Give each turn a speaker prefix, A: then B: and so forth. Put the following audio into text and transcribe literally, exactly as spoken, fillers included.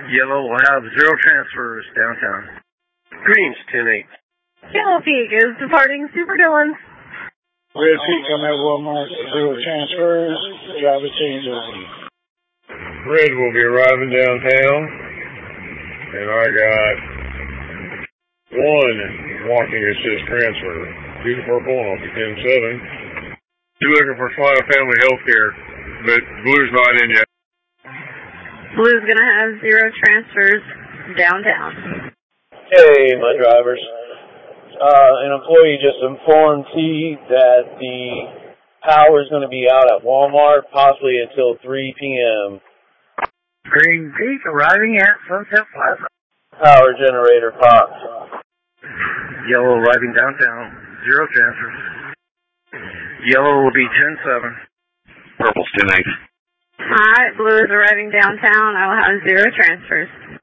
A: Yellow will have zero transfers downtown.
B: Green's ten eight.
C: Yellow Peak is departing Super Dillon.
D: Red Peak on that Walmart, zero transfers, driver change over.
E: Red will be arriving downtown, and I got one walking assist transfer. Two to purple, and I'll be ten seven. Two looking for Slide Family Healthcare, but Blue's not in yet.
C: Blue's going to have zero transfers downtown.
F: Hey, my drivers. Uh, an employee just informed T that the power is going to be out at Walmart, possibly until three p.m.
A: Green Peak arriving at Sunset Plaza.
F: Power generator popped.
A: Yellow arriving downtown, zero transfers. Yellow will be ten seven.
B: Purple's ten eight.
C: Alright, Blue is arriving downtown. I will have zero transfers.